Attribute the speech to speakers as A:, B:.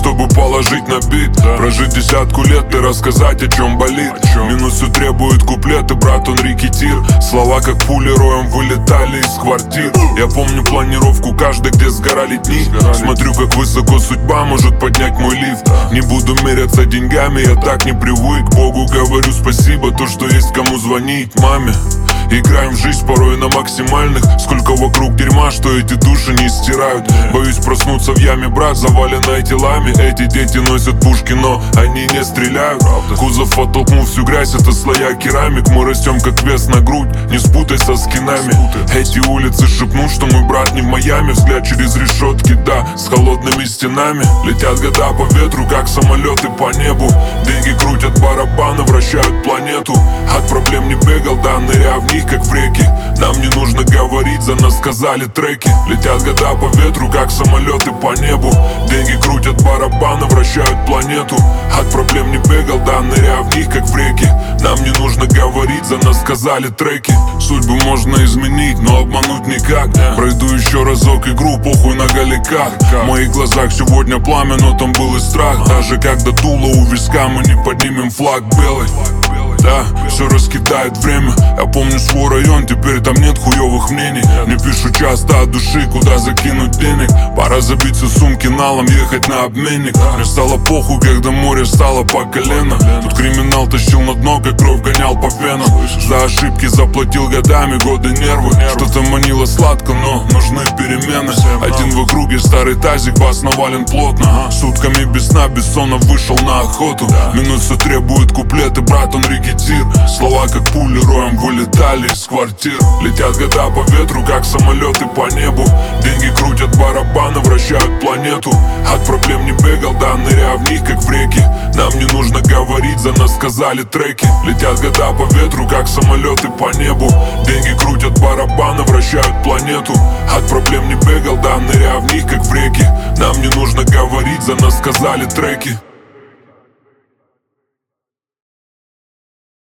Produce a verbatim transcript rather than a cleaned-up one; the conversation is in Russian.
A: чтобы положить на бит. Прожить десятку лет и рассказать, о чем болит. Минусу требует куплеты, брат, он рекетир. Слова как пули роем вылетали из квартир. Я помню планировку каждой, где сгорали дни. Смотрю, как высоко судьба может поднять мой лифт. Не буду меряться деньгами, я так не привык. Богу говорю спасибо, то, что есть кому звонить. Маме играем в жизнь порой на максимальных. Сколько вокруг дерьма, что эти души не стирают. Боюсь проснуться в яме, брат, заваленной телами. Эти дети носят пушки, но они не стреляют. Кузов оттолкнул всю грязь, это слоя керамик. Мы растем как вес на грудь, не спутай со скинами. Эти улицы шепнут, что мой брат не в Майами. Взгляд через решетки, да, с холодными стенами. Летят года по ветру, как самолеты по небу. Деньги крутят барабаны, вращают планету. От проблем не бегал, да, ныряя в них, как в реке. Нам не нужно говорить, за нас сказали треки. Летят года по ветру, как самолеты по небу. Деньги крутят барабаны, вращают планету. От проблем не бегал, да, ныряя в них, как в реке. Нам не нужно говорить, за нас сказали треки. Судьбу можно изменить, но обмануть никак. Пройду еще разок игру, похуй на голиках. В моих глазах сегодня пламя, но там был и страх. Даже когда дуло у виска, мы не поднимем флаг белый. Да, все раскидает время. Я помню свой район, теперь там нет хуёвых мнений. Не пишу часто от души, куда закинуть денег. Пора забиться сумки налом, ехать на обменник. Мне стало похуй, когда море стало по колено. Тут криминал тащил на дно, как кровь гонял по венам. За ошибки заплатил годами, годы нервы. Что-то манило сладко, но нужны перемены. Один в округе, старый тазик, вас навален плотно. Сутками без сна, без сона вышел на охоту. Минусы требует куплеты, брат, он рекетир. Слова как пули роем вылетали из квартир. Летят года по ветру, как самолеты по небу. Деньги крутят барабаны, вращают планету. От проблем не бегал, да, ныряя в них, как в реке. Нам не нужно говорить, за нас сказали треки. Летят года по ветру, как самолеты по небу. Деньги крутят барабаны, вращают планету. От проблем не бегал, да, ныряя в них, как в реке. Нам не нужно говорить, за нас сказали треки.